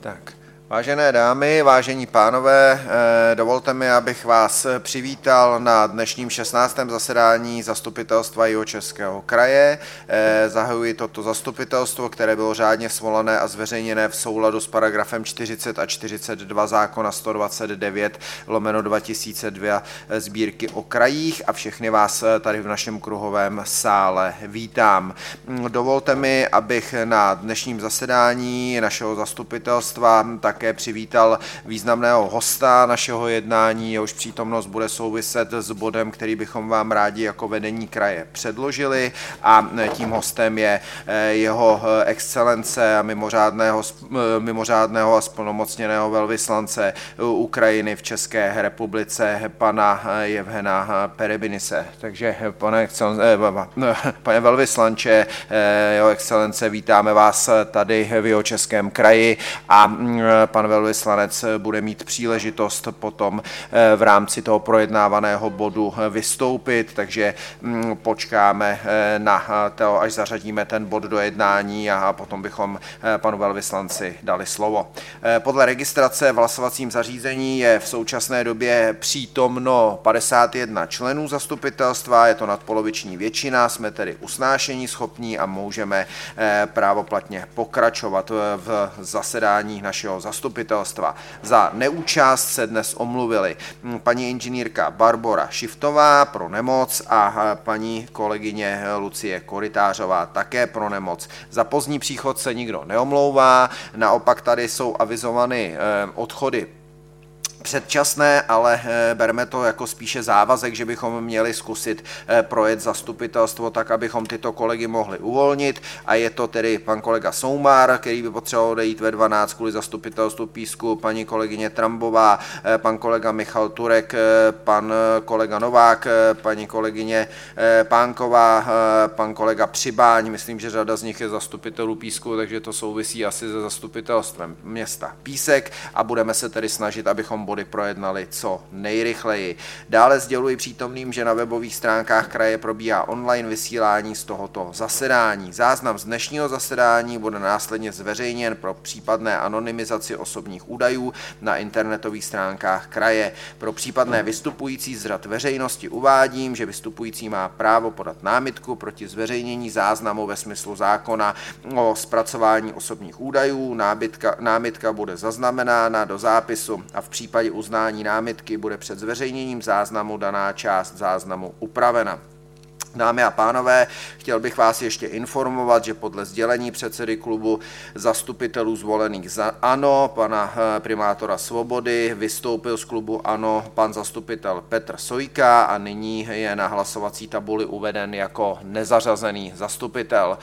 Tak, vážené dámy, vážení pánové, dovolte mi, abych vás přivítal na dnešním 16. zasedání Zastupitelstva Jihočeského kraje. Zahajuji toto zastupitelstvo, které bylo řádně svolané a zveřejněné v souladu s paragrafem 40 a 42 zákona 129/2002 Sbírky o krajích a všechny vás tady v našem kruhovém sále vítám. Dovolte mi, abych na dnešním zasedání našeho zastupitelstva také přivítal významného hosta našeho jednání, jehož přítomnost bude souviset s bodem, který bychom vám rádi jako vedení kraje předložili, a tím hostem je jeho excelence a mimořádného a splnomocněného velvyslance Ukrajiny v České republice, pana Jevhena Perebinise. Takže pane velvyslanče, jeho excelence, vítáme vás tady v Jihočeském kraji a pan velvyslanec bude mít příležitost potom v rámci toho projednávaného bodu vystoupit, takže počkáme na to, až zařadíme ten bod do jednání, a potom bychom panu velvyslanci dali slovo. Podle registrace v hlasovacím zařízení je v současné době přítomno 51 členů zastupitelstva, je to nadpoloviční většina, jsme tedy usnášeníschopní a můžeme právoplatně pokračovat v zasedání našeho zastupitelstva. Za neúčast se dnes omluvili paní inženýrka Barbora Šiftová pro nemoc a paní kolegyně Lucie Korytářová také pro nemoc. Za pozdní příchod se nikdo neomlouvá, naopak tady jsou avizovány odchody předčasné, ale berme to jako spíše závazek, že bychom měli zkusit projet zastupitelstvo tak, abychom tyto kolegy mohli uvolnit, a je to tedy pan kolega Soumar, který by potřeboval odejít ve 12 kvůli zastupitelstvu Písku, paní kolegyně Trambová, pan kolega Michal Turek, pan kolega Novák, paní kolegyně Pánková, pan kolega Přibáň, myslím, že řada z nich je zastupitelů Písku, takže to souvisí asi se zastupitelstvem města Písek, a budeme se tedy snažit, abychom body projednali co nejrychleji. Dále sděluji přítomným, že na webových stránkách kraje probíhá online vysílání z tohoto zasedání. Záznam z dnešního zasedání bude následně zveřejněn pro případné anonymizaci osobních údajů na internetových stránkách kraje. Pro případné vystupující z řad veřejnosti uvádím, že vystupující má právo podat námitku proti zveřejnění záznamu ve smyslu zákona o zpracování osobních údajů. Námitka bude zaznamenána do zápisu a v případě uznání námitky bude před zveřejněním záznamu daná část záznamu upravena. Dámy a pánové, chtěl bych vás ještě informovat, že podle sdělení předsedy klubu zastupitelů zvolených za ANO, pana primátora Svobody, vystoupil z klubu ANO pan zastupitel Petr Sojka a nyní je na hlasovací tabuli uveden jako nezařazený zastupitel.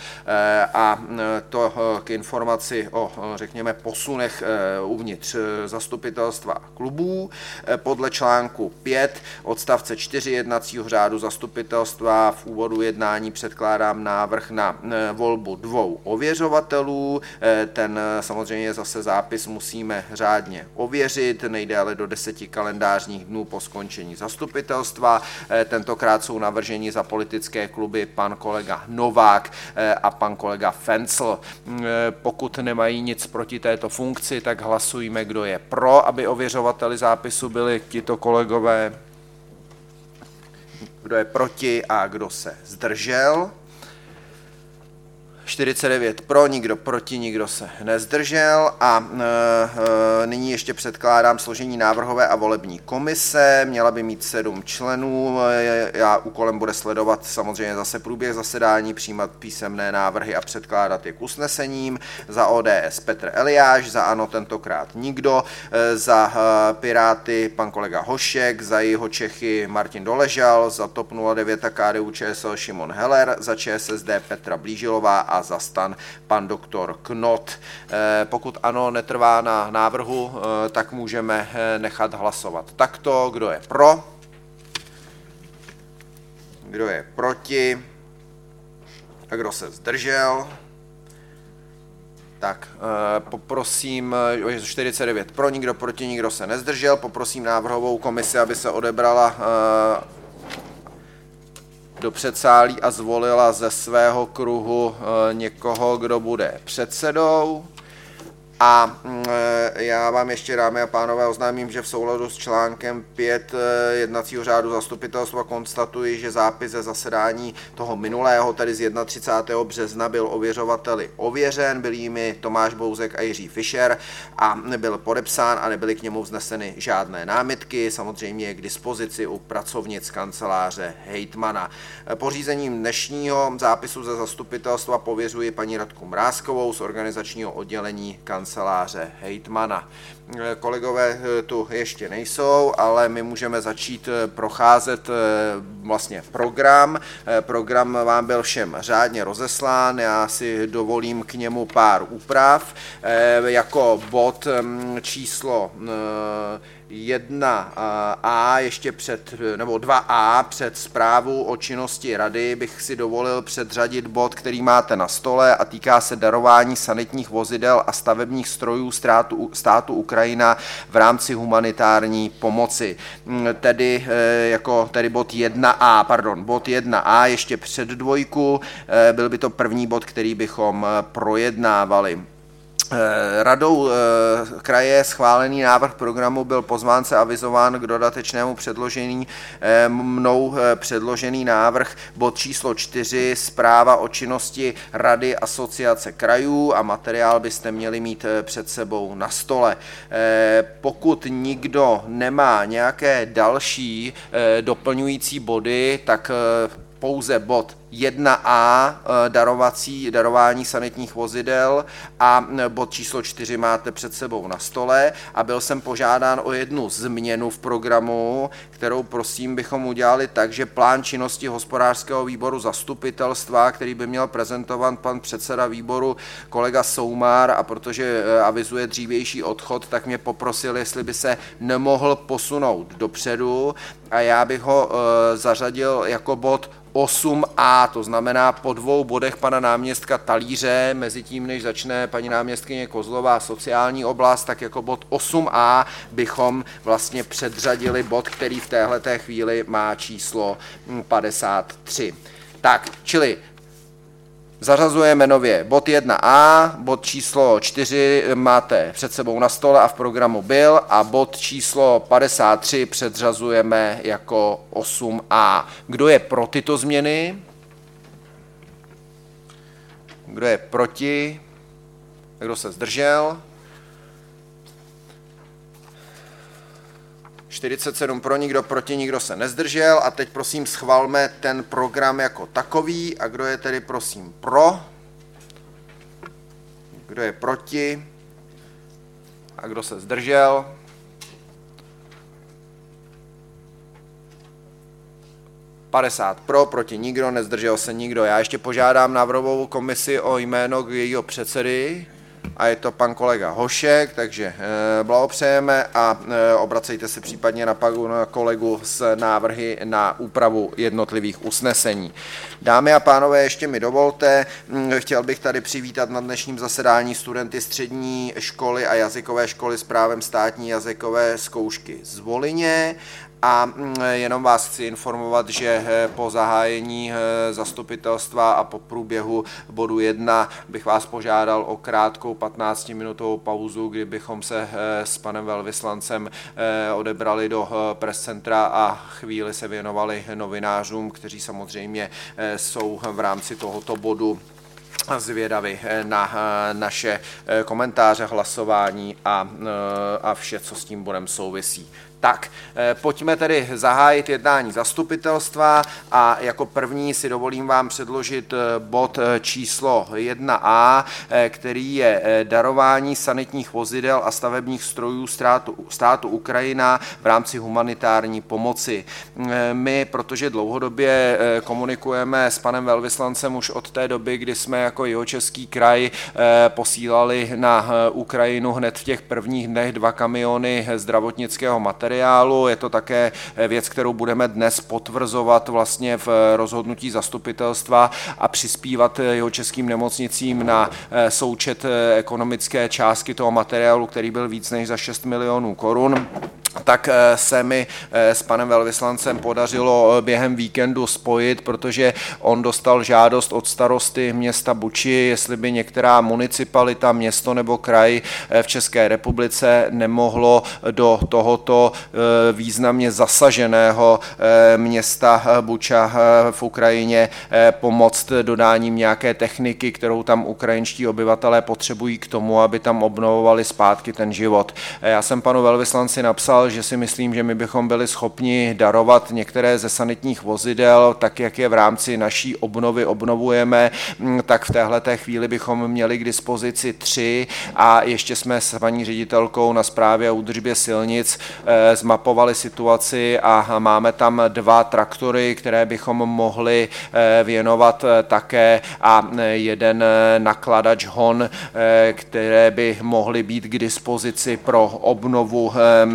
A to k informaci o, řekněme, posunech uvnitř zastupitelstva klubů. Podle článku 5 odstavce 4 jednacího řádu zastupitelstva v úvodu jednání předkládám návrh na volbu 2 ověřovatelů. Ten samozřejmě zase zápis musíme řádně ověřit, nejdéle do 10 kalendářních dnů po skončení zastupitelstva. Tentokrát jsou navrženi za politické kluby pan kolega Novák a pan kolega Fencl. Pokud nemají nic proti této funkci, tak hlasujeme, kdo je pro, aby ověřovateli zápisu byli tito kolegové. Kdo je proti a kdo se zdržel? 49 pro, nikdo proti, nikdo se nezdržel, a nyní ještě předkládám složení návrhové a volební komise. Měla by mít 7 členů. Úkolem bude sledovat samozřejmě zase průběh zasedání, přijímat písemné návrhy a předkládat je k usnesením. Za ODS Petr Eliáš, za ANO tentokrát nikdo, za Piráty pan kolega Hošek, za Jihočechy Martin Doležal, za TOP 09 a KDU-ČSL Šimon Heller, za ČSSD Petra Blížilová a za STAN pan doktor Knot. Pokud ANO netrvá na návrhu, tak můžeme nechat hlasovat takto. Kdo je pro? Kdo je proti? A kdo se zdržel? Tak, poprosím, 49 pro, nikdo proti, nikdo se nezdržel. Poprosím návrhovou komisi, aby se odebrala do předsálí a zvolila ze svého kruhu někoho, kdo bude předsedou. A já vám ještě, dámy a pánové, oznámím, že v souladu s článkem 5 jednacího řádu zastupitelstva konstatuji, že zápis ze zasedání toho minulého, tedy z 31. března, byl ověřovateli ověřen, byli jimi Tomáš Bouzek a Jiří Fischer a byl podepsán a nebyly k němu vzneseny žádné námitky. Samozřejmě je k dispozici u pracovnic kanceláře hejtmana. Pořízením dnešního zápisu ze zastupitelstva pověřuji paní Radku Mrázkovou z organizačního oddělení kanceláře hejtmana. Kolegové tu ještě nejsou, ale my můžeme začít procházet vlastně program. Program vám byl všem řádně rozeslán, já si dovolím k němu pár úprav. Jako bod číslo 1a ještě nebo 2a před zprávu o činnosti rady bych si dovolil předřadit bod, který máte na stole a týká se darování sanitních vozidel a stavebních strojů státu Ukrajina v rámci humanitární pomoci. Tedy bod 1a ještě před dvojku, byl by to první bod, který bychom projednávali. Radou kraje schválený návrh programu byl pozvánce avizován k dodatečnému předložení mnou předložený návrh bod číslo 4, zpráva o činnosti Rady Asociace krajů a materiál byste měli mít před sebou na stole. Pokud nikdo nemá nějaké další doplňující body, tak pouze bod 1a darování sanitních vozidel a bod číslo 4 máte před sebou na stole a byl jsem požádán o jednu změnu v programu, kterou prosím bychom udělali tak, že plán činnosti hospodářského výboru zastupitelstva, který by měl prezentovat pan předseda výboru kolega Soumar, a protože avizuje dřívější odchod, tak mě poprosil, jestli by se nemohl posunout dopředu a já bych ho zařadil jako bod 8a, to znamená po 2 bodech pana náměstka Talíře, mezi tím, než začne paní náměstkyně Kozlová sociální oblast, tak jako bod 8a bychom vlastně předřadili bod, který v téhleté chvíli má číslo 53. Tak, čili zařazujeme nově bod 1a, bod číslo 4 máte před sebou na stole a v programu byl a bod číslo 53 předřazujeme jako 8a. Kdo je pro tyto změny? Kdo je proti? Kdo se zdržel? 47 pro, nikdo proti, nikdo se nezdržel a teď prosím schvalme ten program jako takový a kdo je tedy prosím pro, kdo je proti a kdo se zdržel. Pro, proti nikdo, nezdržel se nikdo. Já ještě požádám návrhovou komisi o jméno jejího předsedy a je to pan kolega Hošek, takže blahopřejeme a obracejte se případně na kolegu s návrhy na úpravu jednotlivých usnesení. Dámy a pánové, ještě mi dovolte, chtěl bych tady přivítat na dnešním zasedání studenty střední školy a jazykové školy s právem státní jazykové zkoušky z Volině. A jenom vás chci informovat, že po zahájení zastupitelstva a po průběhu bodu 1 bych vás požádal o krátkou 15-minutovou pauzu, kdy bychom se s panem velvyslancem odebrali do press centra a chvíli se věnovali novinářům, kteří samozřejmě jsou v rámci tohoto bodu zvědavi na naše komentáře, hlasování a vše, co s tím bodem souvisí. Tak, pojďme tedy zahájit jednání zastupitelstva a jako první si dovolím vám předložit bod číslo 1a, který je darování sanitních vozidel a stavebních strojů státu Ukrajina v rámci humanitární pomoci. My, protože dlouhodobě komunikujeme s panem velvyslancem už od té doby, kdy jsme jako Jihočeský kraj posílali na Ukrajinu hned v těch prvních dnech 2 kamiony zdravotnického materiálu. Je to také věc, kterou budeme dnes potvrzovat vlastně v rozhodnutí zastupitelstva a přispívat jihočeským nemocnicím na součet ekonomické částky toho materiálu, který byl víc než za 6 milionů korun. tak se mi s panem velvyslancem podařilo během víkendu spojit, protože on dostal žádost od starosty města Buči, jestli by některá municipalita, město nebo kraj v České republice nemohlo do tohoto významně zasaženého města Buča v Ukrajině pomoct dodáním nějaké techniky, kterou tam ukrajinští obyvatelé potřebují k tomu, aby tam obnovovali zpátky ten život. Já jsem panu velvyslanci napsal, že si myslím, že my bychom byli schopni darovat některé ze sanitních vozidel, tak jak je v rámci naší obnovy obnovujeme, tak v téhleté chvíli bychom měli k dispozici 3 a ještě jsme s paní ředitelkou na správě a údržbě silnic zmapovali situaci a máme tam 2 traktory, které bychom mohli věnovat také a jeden nakladač hon, které by mohly být k dispozici pro obnovu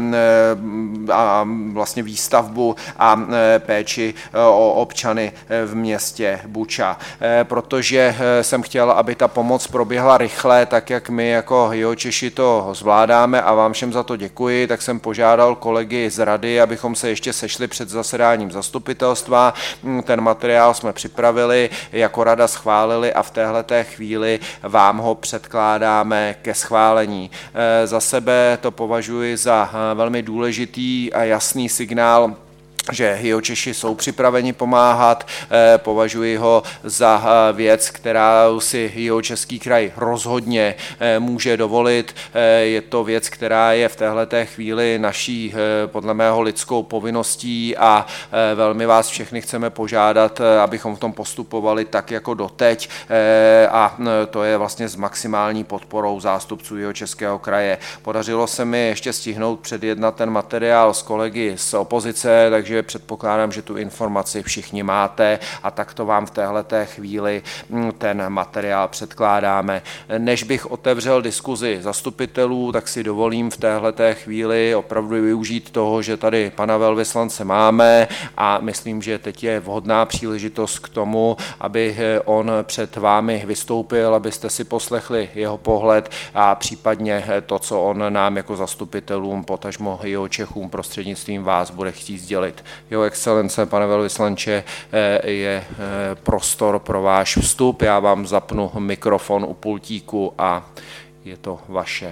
a vlastně výstavbu a péči o občany v městě Buča. Protože jsem chtěl, aby ta pomoc proběhla rychle, tak jak my jako Jihočeši to zvládáme a vám všem za to děkuji, tak jsem požádal kolegy z rady, abychom se ještě sešli před zasedáním zastupitelstva. Ten materiál jsme připravili, jako rada schválili a v téhleté chvíli vám ho předkládáme ke schválení. Za sebe to považuji za velmi důležitý a jasný signál, že Jihočeši jsou připraveni pomáhat, považuji ho za věc, kterou si Jihočeský kraj rozhodně může dovolit. Je to věc, která je v téhleté chvíli naší, podle mého, lidskou povinností a velmi vás všechny chceme požádat, abychom v tom postupovali tak jako doteď a to je vlastně s maximální podporou zástupců Jihočeského kraje. Podařilo se mi ještě stihnout předjednat ten materiál s kolegy z opozice, takže předpokládám, že tu informaci všichni máte a takto vám v téhleté chvíli ten materiál předkládáme. Než bych otevřel diskuzi zastupitelů, tak si dovolím v téhleté chvíli opravdu využít toho, že tady pana velvyslance máme a myslím, že teď je vhodná příležitost k tomu, aby on před vámi vystoupil, abyste si poslechli jeho pohled a případně to, co on nám jako zastupitelům, potažmo Jihočechům prostřednictvím vás bude chtít sdělit. Jeho excelence, pane velvyslanče, je prostor pro váš vstup. Já vám zapnu mikrofon u pultíku a je to vaše.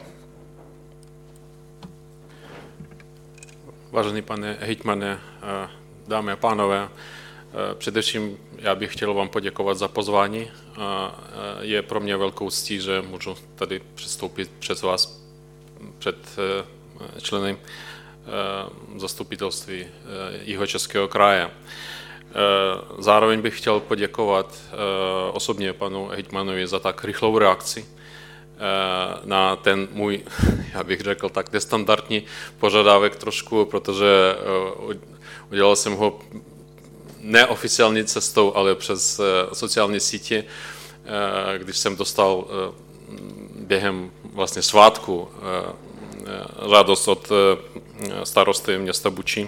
Vážený pane hejtmane, dámy a pánové, především já bych chtěl vám poděkovat za pozvání. Je pro mě velkou ctí, že můžu tady předstoupit před vás, před členy zastupitelství Jihočeského kraje. Zároveň bych chtěl poděkovat osobně panu hejtmanovi za tak rychlou reakci na ten můj, já bych řekl, tak nestandardní požadavek trošku, protože udělal jsem ho neoficiální cestou, ale přes sociální sítě, když jsem dostal během vlastně svátku žádost od starosty města Bučín.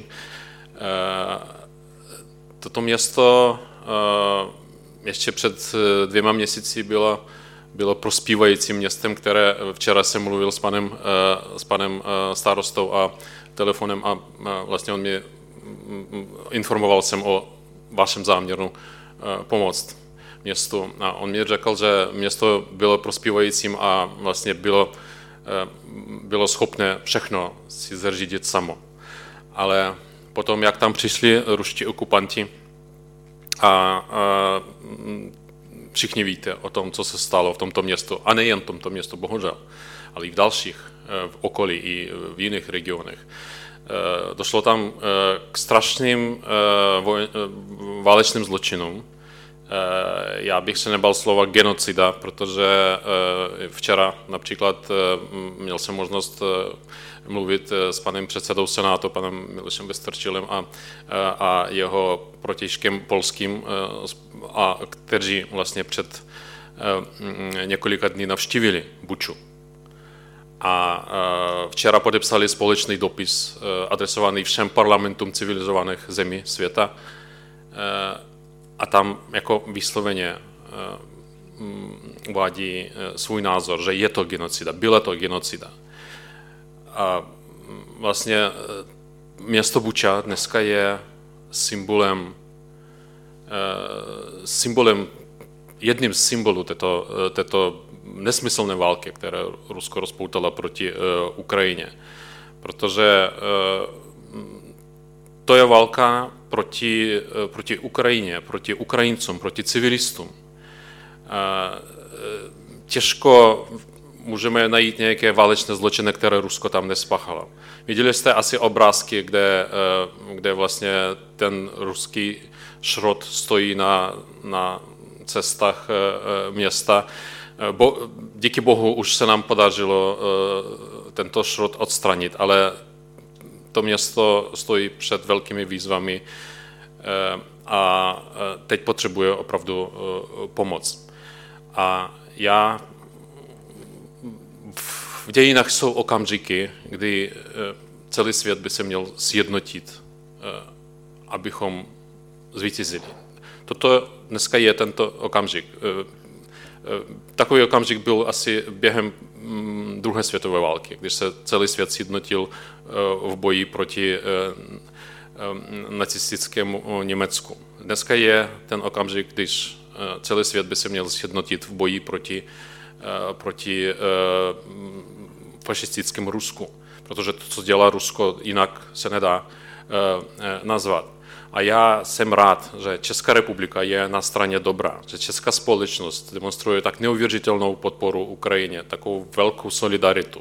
Toto město ještě před 2 měsíci bylo prospívajícím městem, které včera jsem mluvil s panem starostou a telefonem a vlastně on mě informoval jsem o vašem záměru pomoct městu. A on mi řekl, že město bylo prospívajícím a vlastně bylo schopné všechno si zařídit samo. Ale potom, jak tam přišli ruští okupanti a všichni víte o tom, co se stalo v tomto městu, a nejen v tomto městu, bohužel, ale i v dalších, v okolí i v jiných regionech. Došlo tam k strašným válečným zločinům. Já bych se nebal slova genocida, protože včera například měl jsem možnost mluvit s panem předsedou Senátu, panem Milošem Vystrčilem a jeho protějškem polským, a kteří vlastně před několika dní navštívili Buču. A včera podepsali společný dopis adresovaný všem parlamentům civilizovaných zemí světa. A tam jako vysloveně uvádí svůj názor, že je to genocida, byla to genocida. A vlastně město Buča dneska je jedním z symbolů této nesmyslné války, které Rusko rozpoutalo proti Ukrajině. Protože to je válka proti Ukrajině, proti Ukrajincům, proti civilistům. Těžko můžeme najít nějaké válečné zločiny, které Rusko tam nespáchalo. Viděli jste asi obrázky, kde vlastně ten ruský šrot stojí na cestách města. Díky bohu už se nám podařilo tento šrot odstranit, ale to město stojí před velkými výzvami a teď potřebuje opravdu pomoc. A v dějinách jsou okamžiky, kdy celý svět by se měl sjednotit, abychom zvítězili. Toto dneska je tento okamžik. Takový okamžik byl asi během druhé světové války, když se celý svět sjednotil v boji proti nacistickému Německu. Dneska je ten okamžik, když celý svět by se měl sjednotit v boji proti fašistickému Rusku, protože to, co dělá Rusko, jinak se nedá nazvat. A já jsem rád, že Česká republika je na straně dobra, že česká společnost demonstruje tak neuvěřitelnou podporu Ukrajině, takovou velkou solidaritu.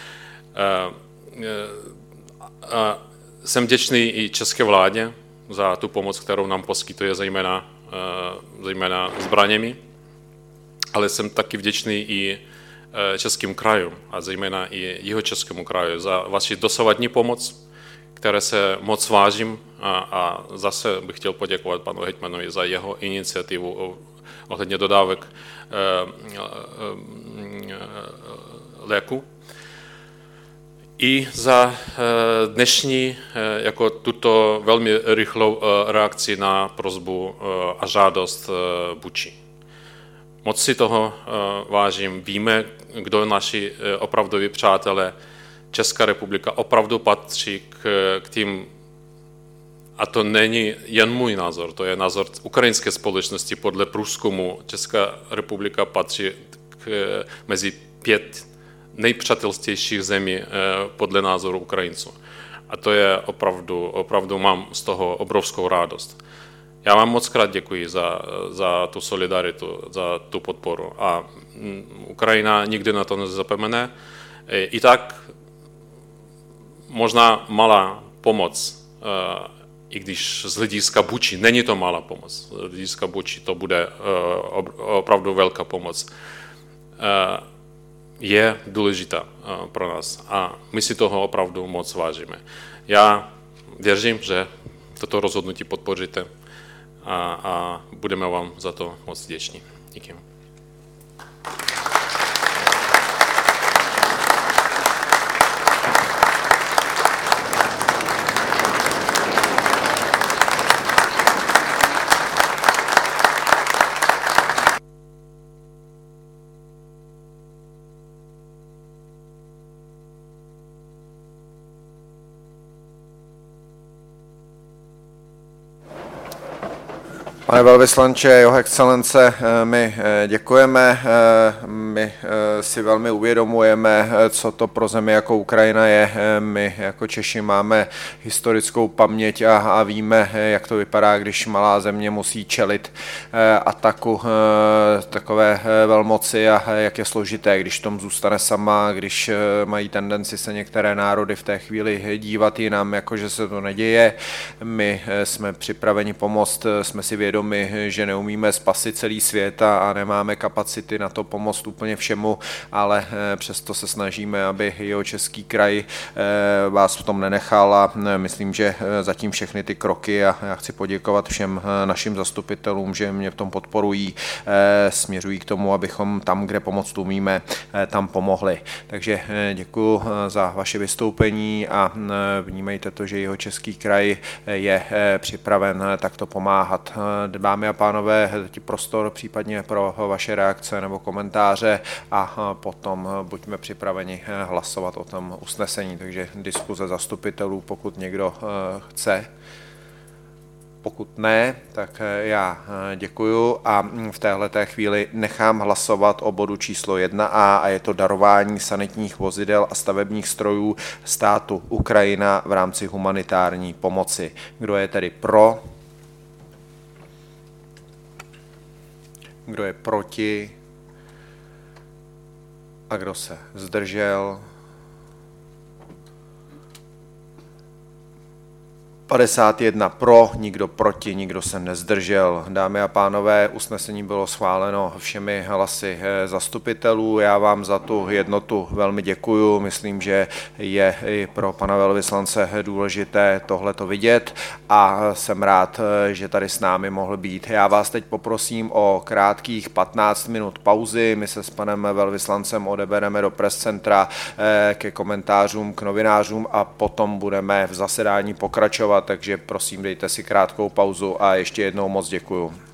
Jsem vděčný i české vládě za tu pomoc, kterou nám poskytuje zejména zbraněmi, ale jsem taky vděčný i českým krajům a zejména i Jihočeskému kraju za vaši dosavadní pomoc, které se moc vážím a zase bych chtěl poděkovat panu hejtmanovi za jeho iniciativu ohledně dodávek léku i za dnešní jako tuto velmi rychlou reakci na prosbu a žádost Buči. Moc si toho vážím. Víme, kdo naši opravdoví přátelé. Česká republika opravdu patří k tím, a to není jen můj názor, to je názor ukrajinské společnosti podle průzkumu. Česká republika patří mezi 5 nejpřátelštějších zemí podle názoru Ukrajinců. A to je opravdu mám z toho obrovskou radost. Já vám moc krát děkuji za tu solidaritu, za tu podporu. A Ukrajina nikdy na to nezapomene. I tak možná malá pomoc, i když z hlediska Buči není to malá pomoc, z hlediska Buči to bude opravdu velká pomoc, je důležitá pro nás a my si toho opravdu moc vážíme. Já věřím, že toto rozhodnutí podpoříte a budeme vám za to moc vděční. Díky. Pane velvyslanče, jeho excelence, my děkujeme, my si velmi uvědomujeme, co to pro zemi jako Ukrajina je. My jako Češi máme historickou paměť a víme, jak to vypadá, když malá země musí čelit ataku takové velmoci a jak je složité, když tom zůstane sama, když mají tendenci se některé národy v té chvíli dívat jinam, jakože se to neděje. My jsme připraveni pomoct, jsme si vědomi, že neumíme spasit celý svět a nemáme kapacity na to pomoct úplně všemu, ale přesto se snažíme, aby Jihočeský kraj vás v tom nenechal a myslím, že zatím všechny ty kroky a já chci poděkovat všem našim zastupitelům, že mě v tom podporují, směřují k tomu, abychom tam, kde pomoct umíme, tam pomohli. Takže děkuji za vaše vystoupení a vnímejte to, že Jihočeský kraj je připraven takto pomáhat. Dámy a pánové, teď prostor případně pro vaše reakce nebo komentáře. diskuze a potom buďme připraveni hlasovat o tom usnesení. Takže diskuze zastupitelů, pokud někdo chce. Pokud ne, tak já děkuju a v téhleté chvíli nechám hlasovat o bodu číslo 1a a je to darování sanitních vozidel a stavebních strojů státu Ukrajina v rámci humanitární pomoci. Kdo je tedy pro? Kdo je proti? A kdo se zdržel? 51 pro, nikdo proti, nikdo se nezdržel. Dámy a pánové, usnesení bylo schváleno všemi hlasy zastupitelů. Já vám za tu jednotu velmi děkuju. Myslím, že je i pro pana velvyslance důležité tohleto vidět a jsem rád, že tady s námi mohl být. Já vás teď poprosím o krátkých 15 minut pauzy. My se s panem velvyslancem odebereme do press centra ke komentářům k novinářům a potom budeme v zasedání pokračovat. Takže prosím, dejte si krátkou pauzu a ještě jednou moc děkuju.